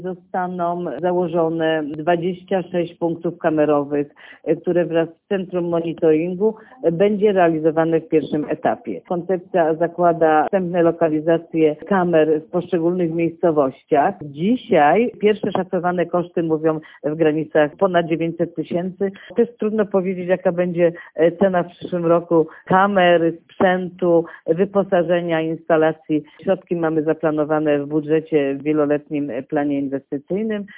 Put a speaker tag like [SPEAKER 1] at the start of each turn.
[SPEAKER 1] Zostaną założone 26 punktów kamerowych, które wraz z Centrum Monitoringu będzie realizowane w pierwszym etapie. Koncepcja zakłada wstępne lokalizacje kamer w poszczególnych miejscowościach. Dzisiaj pierwsze szacowane koszty mówią w granicach ponad 900 tysięcy. Też trudno powiedzieć, jaka będzie cena w przyszłym roku kamer, sprzętu, wyposażenia, instalacji. Środki mamy zaplanowane w budżecie w wieloletnim planie inwestycyjnym.